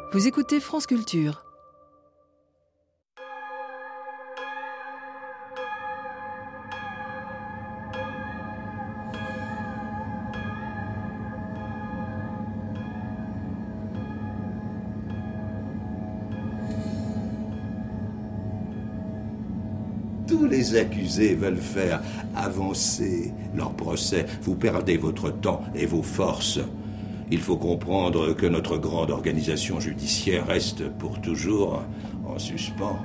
Vous écoutez France Culture. Tous les accusés veulent faire avancer leur procès. Vous perdez votre temps et vos forces. Il faut comprendre que notre grande organisation judiciaire reste pour toujours en suspens.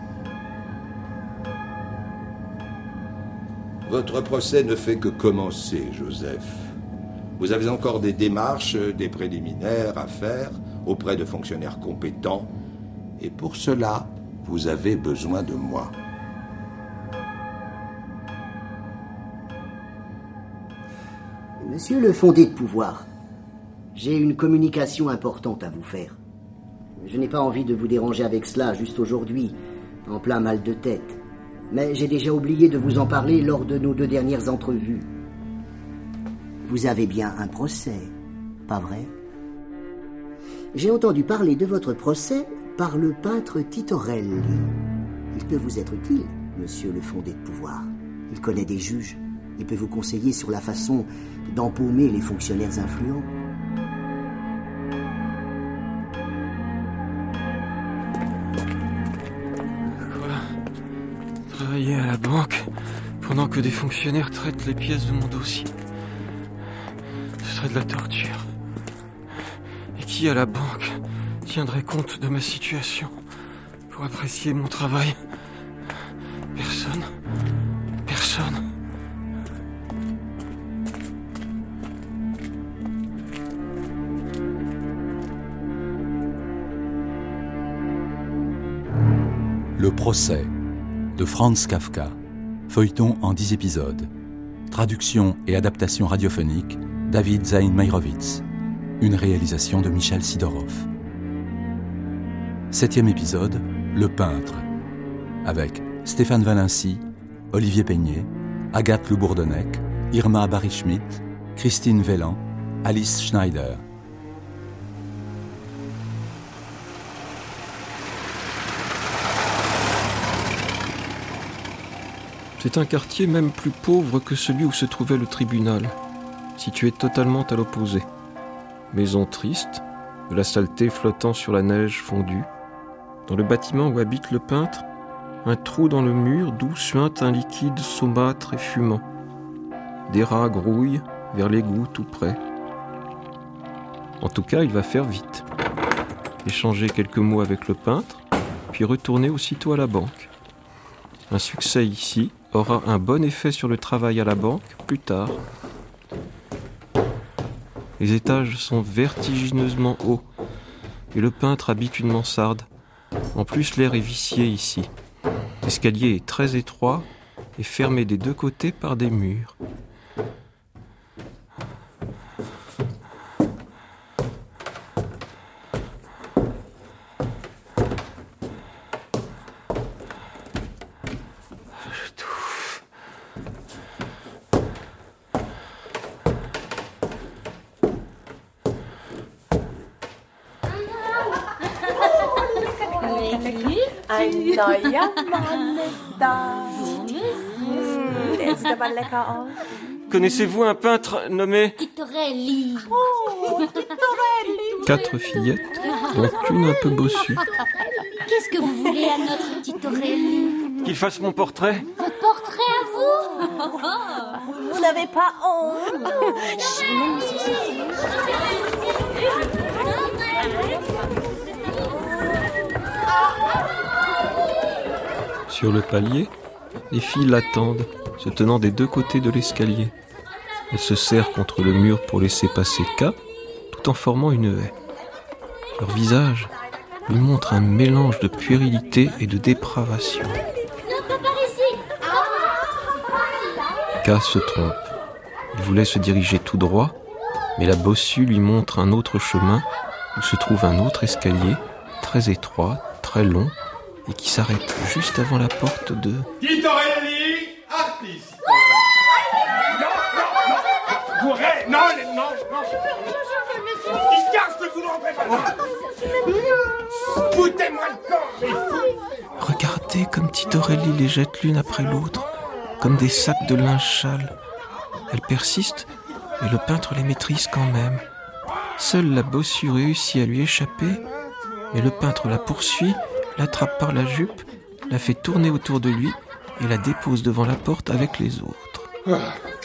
Votre procès ne fait que commencer, Joseph. Vous avez encore des démarches, des préliminaires à faire auprès de fonctionnaires compétents. Et pour cela, vous avez besoin de moi. Monsieur le fondé de pouvoir, j'ai une communication importante à vous faire. Je n'ai pas envie de vous déranger avec cela juste aujourd'hui, en plein mal de tête. Mais j'ai déjà oublié de vous en parler lors de nos 2 dernières entrevues. Vous avez bien un procès, pas vrai? J'ai entendu parler de votre procès par le peintre Titorelli. Il peut vous être utile, monsieur le fondé de pouvoir. Il connaît des juges. Il peut vous conseiller sur la façon d'empaumer les fonctionnaires influents. Quoi? Travailler à la banque pendant que des fonctionnaires traitent les pièces de mon dossier. Ce serait de la torture. Et qui à la banque tiendrait compte de ma situation pour apprécier mon travail? Personne. Personne. Le procès de Franz Kafka, feuilleton en 10 épisodes. Traduction et adaptation radiophonique, David Zain Meyrovitz. Une réalisation de Michel Sidorov. 7e épisode, Le peintre, avec Stéphane Valency, Olivier Peigné, Agathe Le Bourdonnec, Irma Barry-Schmidt, Christine Vellan, Alice Schneider. C'est un quartier même plus pauvre que celui où se trouvait le tribunal, situé totalement à l'opposé. Maison triste, de la saleté flottant sur la neige fondue. Dans le bâtiment où habite le peintre, un trou dans le mur d'où suinte un liquide saumâtre et fumant. Des rats grouillent vers l'égout tout près. En tout cas, il va faire vite. Échanger quelques mots avec le peintre, puis retourner aussitôt à la banque. Un succès ici aura un bon effet sur le travail à la banque plus tard. Les étages sont vertigineusement hauts et le peintre habite une mansarde. En plus, l'air est vicié ici. L'escalier est très étroit et fermé des 2 côtés par des murs. Ein neuer Mann ist da. Der sieht aber lecker aus. Connaissez-vous un peintre nommé Titorelli? Oh, Titorelli. 4 fillettes, dont une un peu bossue. Qu'est-ce que vous voulez à notre Titorelli? Qu'il fasse mon portrait? Votre portrait à vous? Vous n'avez pas honte? Sur le palier, les filles l'attendent, se tenant des 2 côtés de l'escalier. Elle se serre contre le mur pour laisser passer K, tout en formant une haie. Leur visage lui montre un mélange de puérilité et de dépravation. K se trompe. Il voulait se diriger tout droit, mais la bossue lui montre un autre chemin où se trouve un autre escalier, très étroit, très long, et qui s'arrête juste avant la porte de... Titorelli, artiste. Non. Il casse le coup de rentrée. comme Titorelli les jette l'une après l'autre, comme des sacs de linge sale. Elles persistent, mais le peintre les maîtrise quand même. Seule la bossue réussit à lui échapper, mais le peintre la poursuit, l'attrape par la jupe, la fait tourner autour de lui et la dépose devant la porte avec les autres.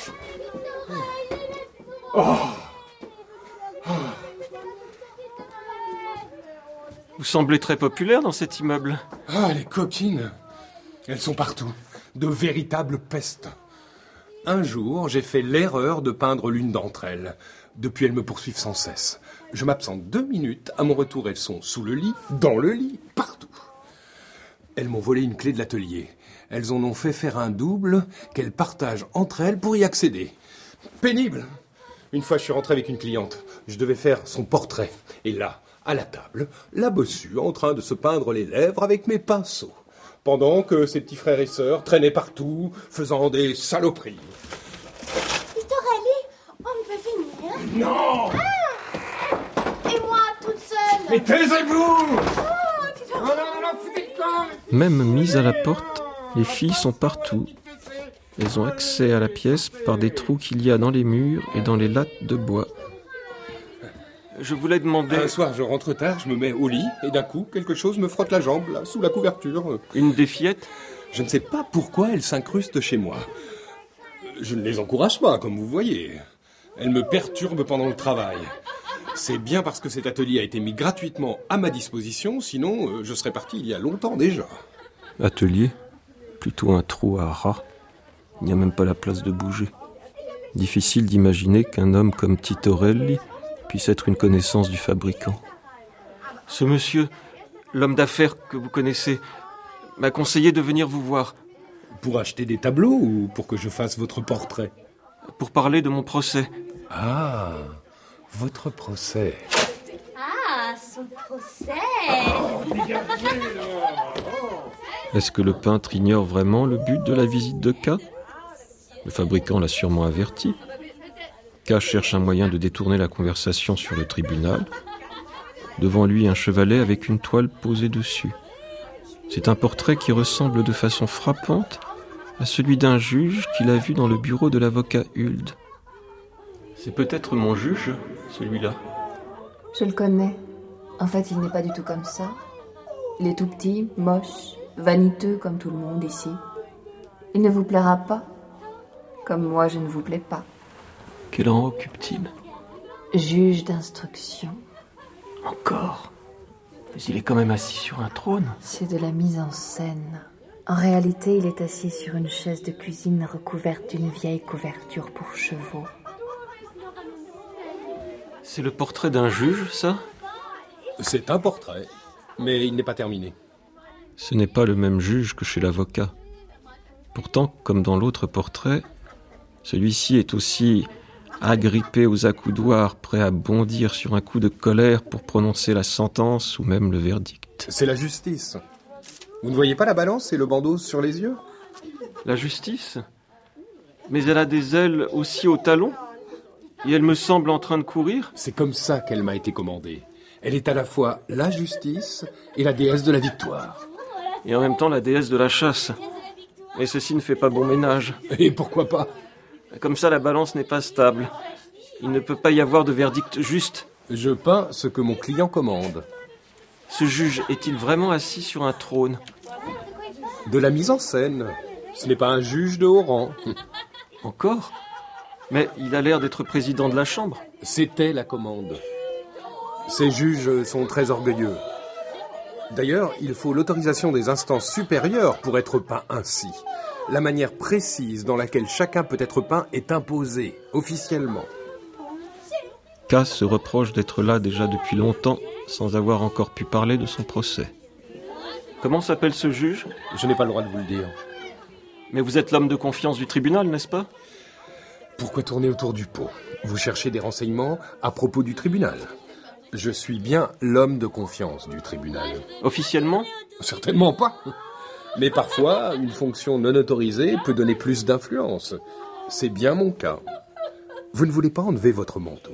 Vous semblez très populaire dans cet immeuble. Ah, les coquines, elles sont partout, de véritables pestes. Un jour, j'ai fait l'erreur de peindre l'une d'entre elles. Depuis, elles me poursuivent sans cesse. Je m'absente 2 minutes. À mon retour, elles sont sous le lit, dans le lit, partout. Elles m'ont volé une clé de l'atelier. Elles en ont fait faire un double qu'elles partagent entre elles pour y accéder. Pénible. Une fois, je suis rentré avec une cliente. Je devais faire son portrait. Et là, à la table, la bossue en train de se peindre les lèvres avec mes pinceaux. Pendant que ses petits frères et sœurs traînaient partout, faisant des saloperies. Titorelli, on peut finir? Non! Et moi, toute seule? Mais taisez-vous! Même mises à la porte, les filles sont partout. Elles ont accès à la pièce par des trous qu'il y a dans les murs et dans les lattes de bois. Je voulais demander... Un soir, je rentre tard, je me mets au lit, et d'un coup, quelque chose me frotte la jambe, là, sous la couverture. Une des fillettes? Je ne sais pas pourquoi elles s'incrustent chez moi. Je ne les encourage pas, comme vous voyez. Elles me perturbent pendant le travail. C'est bien parce que cet atelier a été mis gratuitement à ma disposition, sinon je serais parti il y a longtemps déjà. Atelier? Plutôt un trou à rats. Il n'y a même pas la place de bouger. Difficile d'imaginer qu'un homme comme Titorelli puisse être une connaissance du fabricant. Ce monsieur, l'homme d'affaires que vous connaissez, m'a conseillé de venir vous voir. Pour acheter des tableaux ou pour que je fasse votre portrait? Pour parler de mon procès. Ah, votre procès. Ah, son procès. Est-ce que le peintre ignore vraiment le but de la visite de K? Le fabricant l'a sûrement averti. K cherche un moyen de détourner la conversation sur le tribunal. Devant lui, un chevalet avec une toile posée dessus. C'est un portrait qui ressemble de façon frappante à celui d'un juge qu'il a vu dans le bureau de l'avocat Huld. C'est peut-être mon juge, celui-là. Je le connais. En fait, il n'est pas du tout comme ça. Il est tout petit, moche, vaniteux comme tout le monde ici. Il ne vous plaira pas, comme moi je ne vous plais pas. Quel rang occupe-t-il? Juge d'instruction. Encore? Mais il est quand même assis sur un trône. C'est de la mise en scène. En réalité, il est assis sur une chaise de cuisine recouverte d'une vieille couverture pour chevaux. C'est le portrait d'un juge, ça? C'est un portrait, mais il n'est pas terminé. Ce n'est pas le même juge que chez l'avocat. Pourtant, comme dans l'autre portrait, celui-ci est aussi agrippé aux accoudoirs, prêt à bondir sur un coup de colère pour prononcer la sentence ou même le verdict. C'est la justice. Vous ne voyez pas la balance et le bandeau sur les yeux? La justice? Mais elle a des ailes aussi au talon? Et elle me semble en train de courir? C'est comme ça qu'elle m'a été commandée. Elle est à la fois la justice et la déesse de la victoire. Et en même temps la déesse de la chasse. Et ceci ne fait pas bon ménage. Et pourquoi pas? Comme ça, la balance n'est pas stable. Il ne peut pas y avoir de verdict juste. Je peins ce que mon client commande. Ce juge est-il vraiment assis sur un trône? De la mise en scène. Ce n'est pas un juge de haut rang. Encore? Mais il a l'air d'être président de la Chambre. C'était la commande. Ces juges sont très orgueilleux. D'ailleurs, il faut l'autorisation des instances supérieures pour être peint ainsi. La manière précise dans laquelle chacun peut être peint est imposée, officiellement. K se reproche d'être là déjà depuis longtemps, sans avoir encore pu parler de son procès. Comment s'appelle ce juge? Je n'ai pas le droit de vous le dire. Mais vous êtes l'homme de confiance du tribunal, n'est-ce pas? Pourquoi tourner autour du pot? Vous cherchez des renseignements à propos du tribunal. Je suis bien l'homme de confiance du tribunal. Officiellement? Certainement pas. Mais parfois, une fonction non autorisée peut donner plus d'influence. C'est bien mon cas. Vous ne voulez pas enlever votre manteau?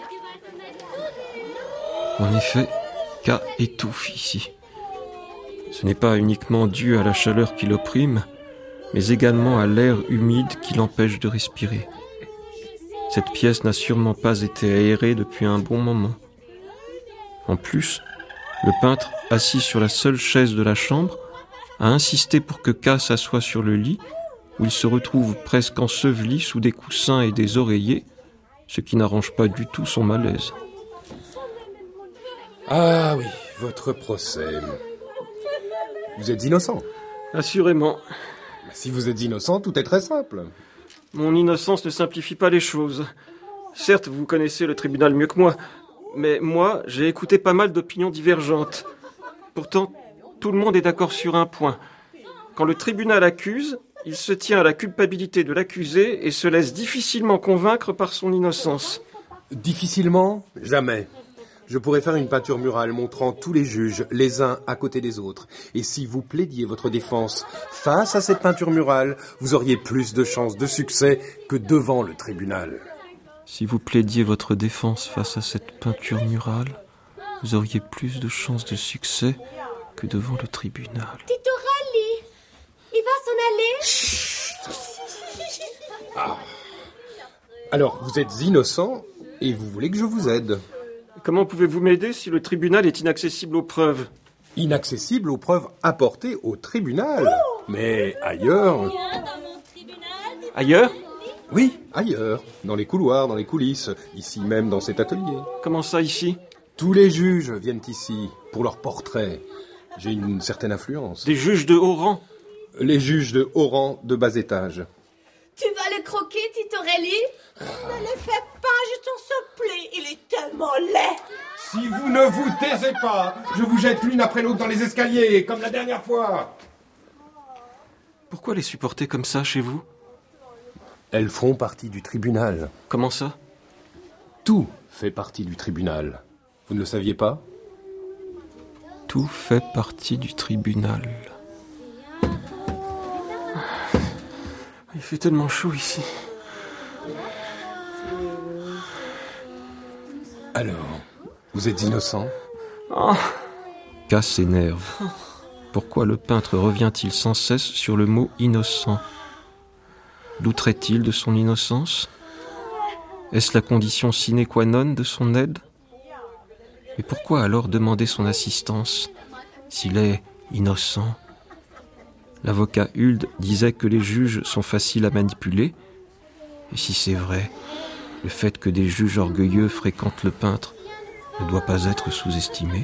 En effet, K étouffe ici. Ce n'est pas uniquement dû à la chaleur qui l'opprime, mais également à l'air humide qui l'empêche de respirer. Cette pièce n'a sûrement pas été aérée depuis un bon moment. En plus, le peintre, assis sur la seule chaise de la chambre, a insisté pour que K s'assoie sur le lit, où il se retrouve presque enseveli sous des coussins et des oreillers, ce qui n'arrange pas du tout son malaise. Ah oui, votre procès. Vous êtes innocent. Assurément. Si vous êtes innocent, tout est très simple. Mon innocence ne simplifie pas les choses. Certes, vous connaissez le tribunal mieux que moi, mais moi, j'ai écouté pas mal d'opinions divergentes. Pourtant, tout le monde est d'accord sur un point. Quand le tribunal accuse, il se tient à la culpabilité de l'accusé et se laisse difficilement convaincre par son innocence. Difficilement ? Jamais. Je pourrais faire une peinture murale montrant tous les juges, les uns à côté des autres. Et si vous plaidiez votre défense face à cette peinture murale, vous auriez plus de chances de succès que devant le tribunal. Si vous plaidiez votre défense face à cette peinture murale, vous auriez plus de chances de succès que devant le tribunal. Titorelli, il va s'en aller. Ah. Alors, vous êtes innocent et vous voulez que je vous aide. Comment pouvez-vous m'aider si le tribunal est inaccessible aux preuves ? Inaccessible aux preuves apportées au tribunal. Mais ailleurs... Ailleurs ? Oui, ailleurs. Dans les couloirs, dans les coulisses. Ici même, dans cet atelier. Comment ça, ici ? Tous les juges viennent ici pour leurs portraits. J'ai une certaine influence. Des juges de haut rang ? Les juges de haut rang de bas étage. Tu vas le croquer, Titorelli ? Ne le fais pas, je t'en supplie. Il est tellement laid. Si vous ne vous taisez pas, je vous jette l'une après l'autre dans les escaliers, comme la dernière fois. Pourquoi les supporter comme ça chez vous ? Elles font partie du tribunal. Comment ça ? Tout fait partie du tribunal. Vous ne le saviez pas ? Tout fait partie du tribunal. Il fait tellement chaud ici. Alors, vous êtes innocent ? Oh. K s'énerve. Pourquoi le peintre revient-il sans cesse sur le mot innocent ? Douterait-il de son innocence ? Est-ce la condition sine qua non de son aide ? Mais pourquoi alors demander son assistance s'il est innocent ? L'avocat Huld disait que les juges sont faciles à manipuler. Et si c'est vrai, le fait que des juges orgueilleux fréquentent le peintre ne doit pas être sous-estimé.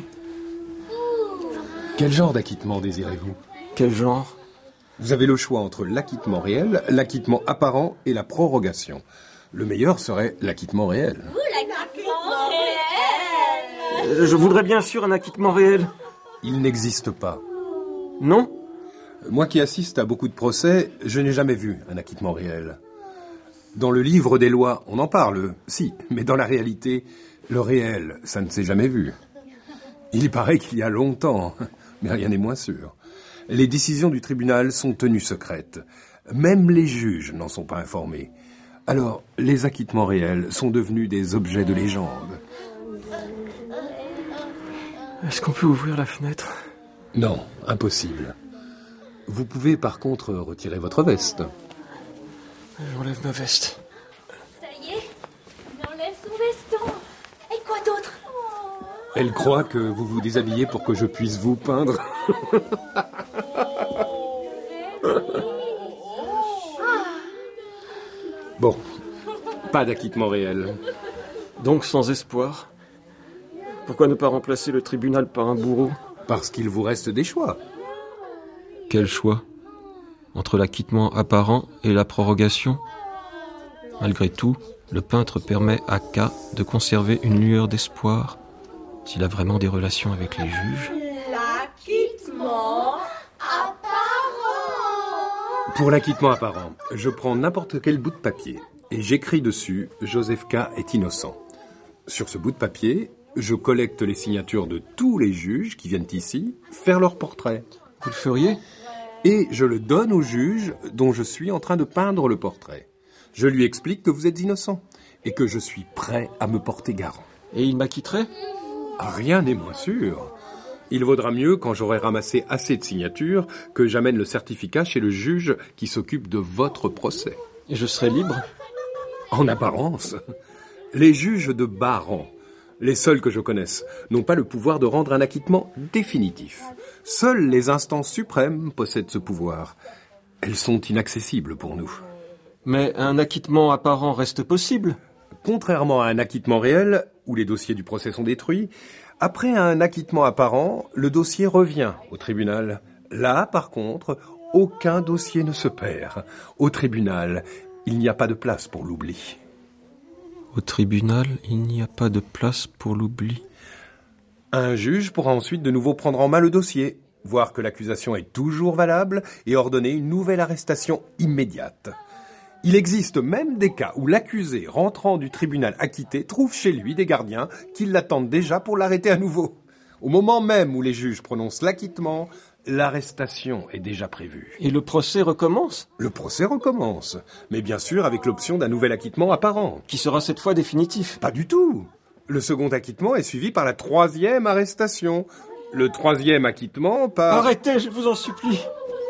Quel genre d'acquittement désirez-vous ? Quel genre ? Vous avez le choix entre l'acquittement réel, l'acquittement apparent et la prorogation. Le meilleur serait l'acquittement réel. L'acquittement réel. Je voudrais bien sûr un acquittement réel. Il n'existe pas. Non ? Moi qui assiste à beaucoup de procès, je n'ai jamais vu un acquittement réel. Dans le livre des lois, on en parle, si, mais dans la réalité, le réel, ça ne s'est jamais vu. Il paraît qu'il y a longtemps, mais rien n'est moins sûr. Les décisions du tribunal sont tenues secrètes. Même les juges n'en sont pas informés. Alors, les acquittements réels sont devenus des objets de légende. Est-ce qu'on peut ouvrir la fenêtre ? Non, impossible. Vous pouvez par contre retirer votre veste. J'enlève ma veste. Ça y est, il enlève son veston. Et quoi d'autre ? Elle croit que vous vous déshabillez pour que je puisse vous peindre. Bon, pas d'acquittement réel. Donc sans espoir. Pourquoi ne pas remplacer le tribunal par un bourreau ? Parce qu'il vous reste des choix. Quel choix ? Entre l'acquittement apparent et la prorogation ? Malgré tout, le peintre permet à K de conserver une lueur d'espoir s'il a vraiment des relations avec les juges. L'acquittement apparent. Pour l'acquittement apparent, je prends n'importe quel bout de papier et j'écris dessus « Joseph K. est innocent ». Sur ce bout de papier, je collecte les signatures de tous les juges qui viennent ici faire leur portrait. Vous le feriez ? Et je le donne au juge dont je suis en train de peindre le portrait. Je lui explique que vous êtes innocent et que je suis prêt à me porter garant. Et il m'acquitterait ? Rien n'est moins sûr. Il vaudra mieux, quand j'aurai ramassé assez de signatures, que j'amène le certificat chez le juge qui s'occupe de votre procès. Et je serai libre ? En apparence. Les juges de bas rang, les seuls que je connaisse, n'ont pas le pouvoir de rendre un acquittement définitif. Seules les instances suprêmes possèdent ce pouvoir. Elles sont inaccessibles pour nous. Mais un acquittement apparent reste possible ? Contrairement à un acquittement réel, où les dossiers du procès sont détruits, après un acquittement apparent, le dossier revient au tribunal. Là, par contre, aucun dossier ne se perd. Au tribunal, il n'y a pas de place pour l'oubli. Au tribunal, il n'y a pas de place pour l'oubli. Un juge pourra ensuite de nouveau prendre en main le dossier, voir que l'accusation est toujours valable et ordonner une nouvelle arrestation immédiate. Il existe même des cas où l'accusé, rentrant du tribunal acquitté, trouve chez lui des gardiens qui l'attendent déjà pour l'arrêter à nouveau. Au moment même où les juges prononcent l'acquittement, l'arrestation est déjà prévue. Et le procès recommence ? Le procès recommence, mais bien sûr avec l'option d'un nouvel acquittement apparent. Qui sera cette fois définitif ? Pas du tout. Le second acquittement est suivi par la 3e arrestation. Le 3e acquittement par... Arrêtez, je vous en supplie.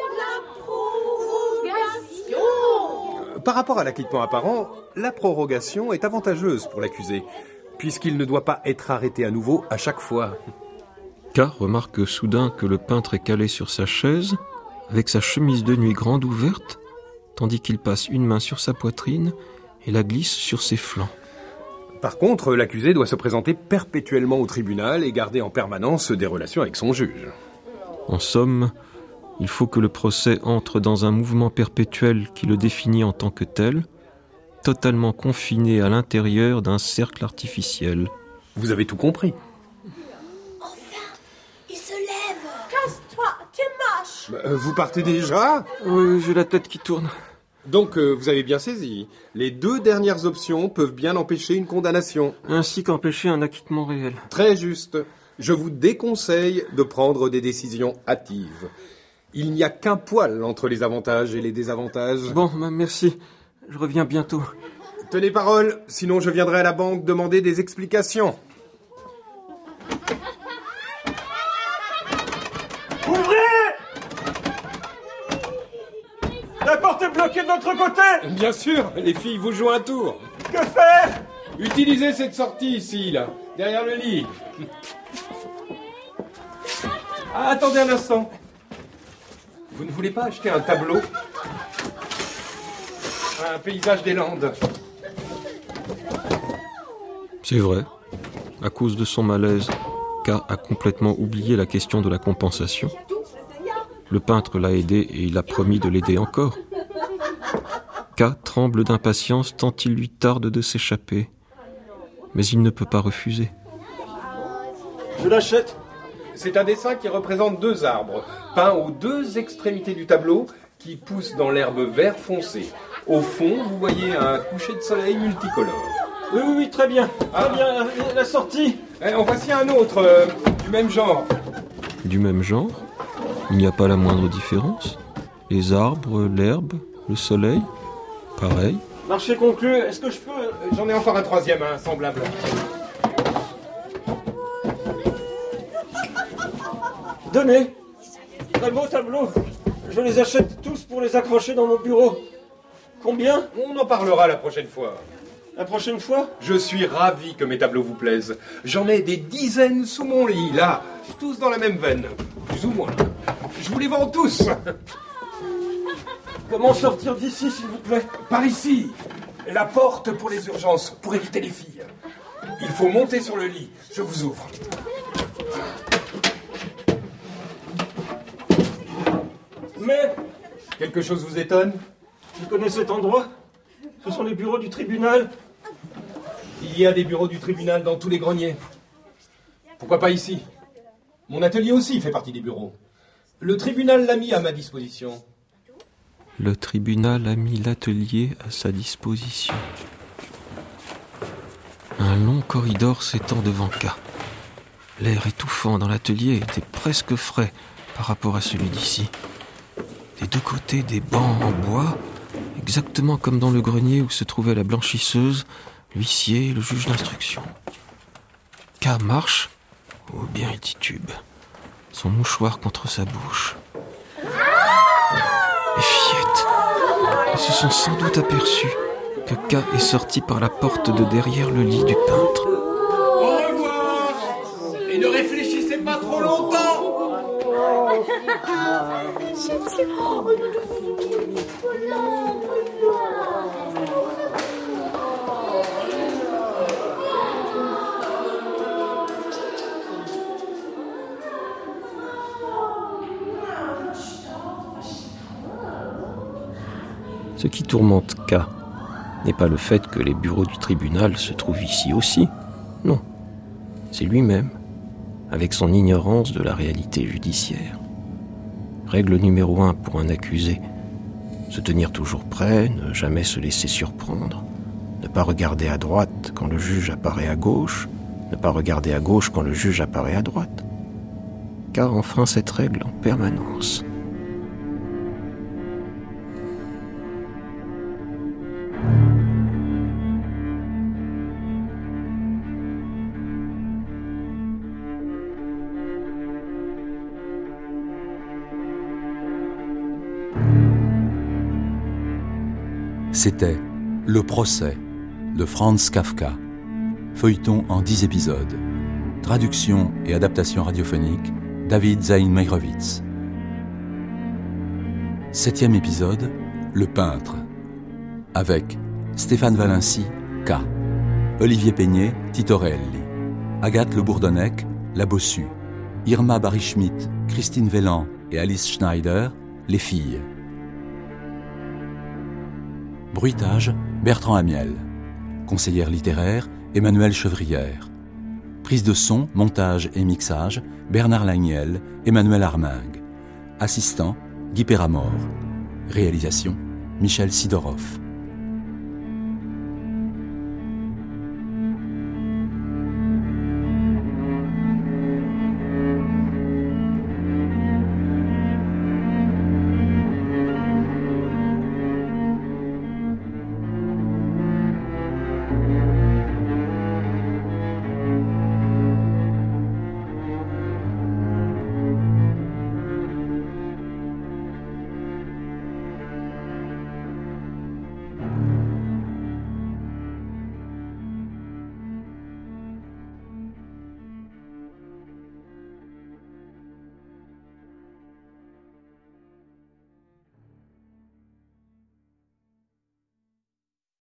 Par rapport à l'acquittement apparent, la prorogation est avantageuse pour l'accusé, puisqu'il ne doit pas être arrêté à nouveau à chaque fois. K remarque soudain que le peintre est calé sur sa chaise, avec sa chemise de nuit grande ouverte, tandis qu'il passe une main sur sa poitrine et la glisse sur ses flancs. Par contre, l'accusé doit se présenter perpétuellement au tribunal et garder en permanence des relations avec son juge. En somme, il faut que le procès entre dans un mouvement perpétuel qui le définit en tant que tel, totalement confiné à l'intérieur d'un cercle artificiel. Vous avez tout compris. Enfin, il se lève. Casse-toi, tu marches. Vous partez déjà ? Oui, j'ai la tête qui tourne. Donc, vous avez bien saisi. Les 2 dernières options peuvent bien empêcher une condamnation. Ainsi qu'empêcher un acquittement réel. Très juste. Je vous déconseille de prendre des décisions hâtives. Il n'y a qu'un poil entre les avantages et les désavantages. Bon, merci. Je reviens bientôt. Tenez parole, sinon je viendrai à la banque demander des explications. Ouvrez! La porte est bloquée de notre côté! Bien sûr, les filles vous jouent un tour. Que faire? Utilisez cette sortie ici, là, derrière le lit. Ah, attendez un instant. Vous ne voulez pas acheter un tableau? Un paysage des Landes. C'est vrai. À cause de son malaise, K a complètement oublié la question de la compensation. Le peintre l'a aidé et il a promis de l'aider encore. K tremble d'impatience tant il lui tarde de s'échapper. Mais il ne peut pas refuser. Je l'achète. C'est un dessin qui représente 2 arbres, peints aux 2 extrémités du tableau, qui poussent dans l'herbe vert foncé. Au fond, vous voyez un coucher de soleil multicolore. Oui, très bien. Très bien, la sortie. En voici un autre, du même genre. Du même genre ? Il n'y a pas la moindre différence ? Les arbres, l'herbe, le soleil, pareil. Marché conclu, est-ce que je peux... J'en ai encore un 3e, semblable. Donnez. Très beau tableau. Je les achète tous pour les accrocher dans mon bureau. Combien? On en parlera la prochaine fois. La prochaine fois? Je suis ravi que mes tableaux vous plaisent. J'en ai des dizaines sous mon lit, là. Tous dans la même veine. Plus ou moins. Je vous les vends tous. Comment sortir d'ici, s'il vous plaît? Par ici. La porte pour les urgences, pour éviter les filles. Il faut monter sur le lit. Je vous ouvre. Mais... Quelque chose vous étonne? Vous connaissez cet endroit? Ce sont les bureaux du tribunal. Il y a des bureaux du tribunal dans tous les greniers. Pourquoi pas ici? Mon atelier aussi fait partie des bureaux. Le tribunal l'a mis à ma disposition. Le tribunal a mis l'atelier à sa disposition. Un long corridor s'étend devant K. L'air étouffant dans l'atelier était presque frais par rapport à celui d'ici. Des 2 côtés, des bancs en bois, exactement comme dans le grenier où se trouvait la blanchisseuse, l'huissier et le juge d'instruction. K marche, ou bien il titube. son mouchoir contre sa bouche. Les fillettes, elles se sont sans doute aperçues que K est sorti par la porte de derrière le lit du peintre. Au revoir. Et ne réfléchissez pas trop longtemps. Ce qui tourmente K n'est pas le fait que les bureaux du tribunal se trouvent ici aussi. Non, c'est lui-même, avec son ignorance de la réalité judiciaire. Règle numéro 1 pour un accusé, se tenir toujours prêt, ne jamais se laisser surprendre, ne pas regarder à droite quand le juge apparaît à gauche, ne pas regarder à gauche quand le juge apparaît à droite. K enfreint cette règle en permanence. C'était Le procès de Franz Kafka, feuilleton en 10 épisodes. Traduction et adaptation radiophonique, David Zain Meyrovitz. 7e épisode, Le peintre, avec Stéphane Valency, K, Olivier Peignet, Titorelli, Agathe Le Bourdonnec, La Bossue, Irma Barry-Schmidt, Christine Vellan et Alice Schneider, Les filles. Bruitage, Bertrand Amiel. Conseillère littéraire, Emmanuelle Chevrière. Prise de son, montage et mixage, Bernard Lagniel, Emmanuel Armingue. Assistant, Guy Péramore. Réalisation, Michel Sidorov.